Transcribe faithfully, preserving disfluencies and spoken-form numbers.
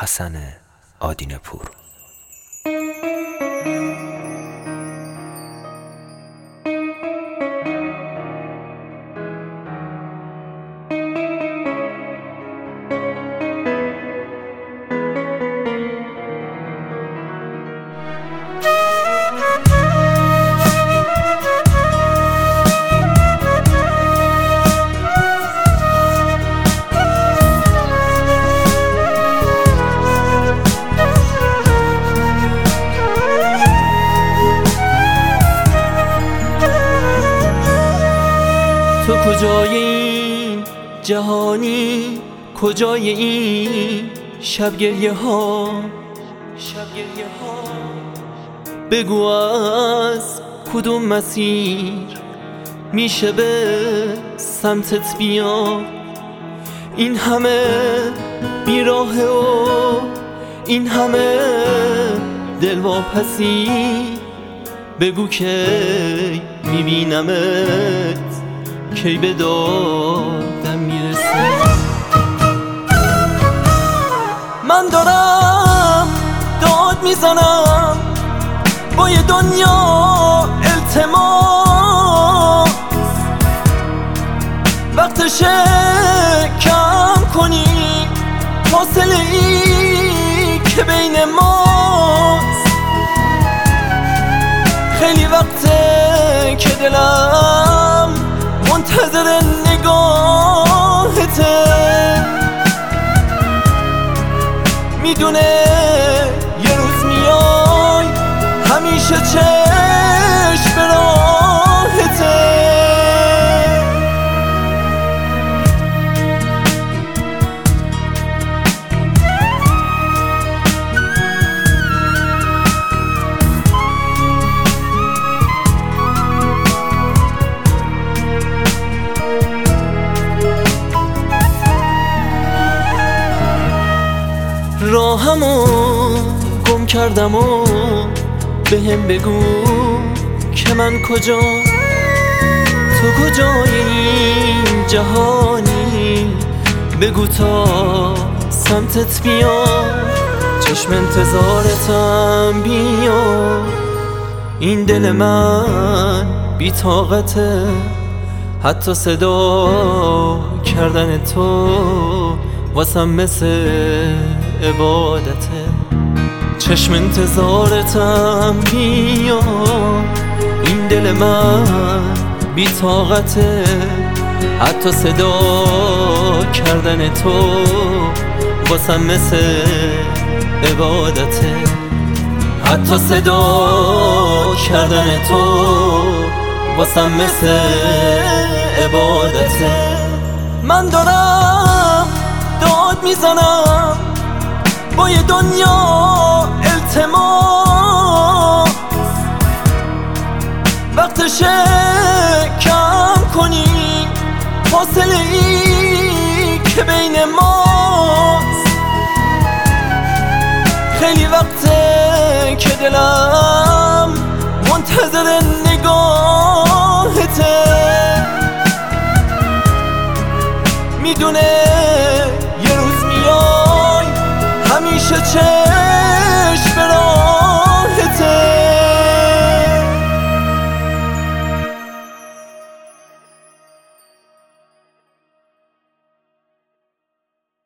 حسن آدینه‌پور. تو کجای این جهانی، کجای این شب گریه ها، شب گریه ها؟ بگو از کدوم مسیر میشه به سمتت بیا؟ این همه بیراهه و این همه دلواپسی، بگو که میبینمت، کی به دادم میرسه؟ من دارم داد میزنم با یه دنیا التماس، وقتشه کم کنی فاصله ای که بین ماست. خیلی وقته که دلم منتظر نگاهته، میدونه یه روز میای همیشه چشم به راهته. راهمو گم کردم و به هم بگو که من کجا، تو کجای این جهانی؟ بگو تا سمتت بیا، چشم انتظارتم بیا. این دل من بی طاقته، حتی صدا کردن تو واسم مثل عبادته. چشم انتظارتم بیا، این دل من بی طاقته، حتی صدا کردن تو واسم مثل عبادته. حتی صدا کردن تو واسم مثل عبادته. من دارم داد میزنم با یه دنیا التماس، وقتشه کم کنی فاصله ای که بین ماست. خیلی وقته که دلم منتظر نگاهته، میدونه یه روز میای همیشه چه